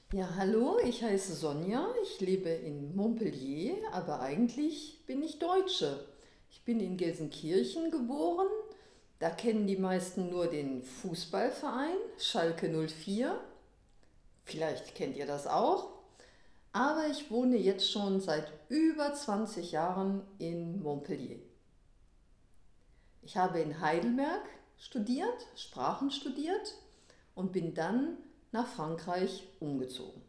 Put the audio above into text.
Ja, hallo, ich heiße Sonja, ich lebe in Montpellier, aber eigentlich bin ich Deutsche. Ich bin in Gelsenkirchen geboren, da kennen die meisten nur den Fußballverein Schalke 04, vielleicht kennt ihr das auch, aber ich wohne jetzt schon seit über 20 Jahren in Montpellier. Ich habe in Heidelberg studiert, Sprachen studiert und bin dann nach Frankreich umgezogen.